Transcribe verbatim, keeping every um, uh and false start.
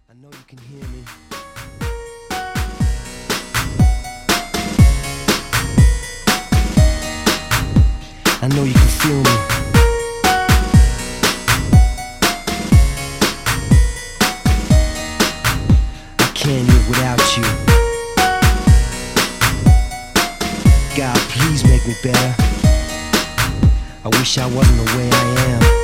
I know you can hear me. I know you can feel me. I can't live without you. God, please make me better. I wish I wasn't the way I am.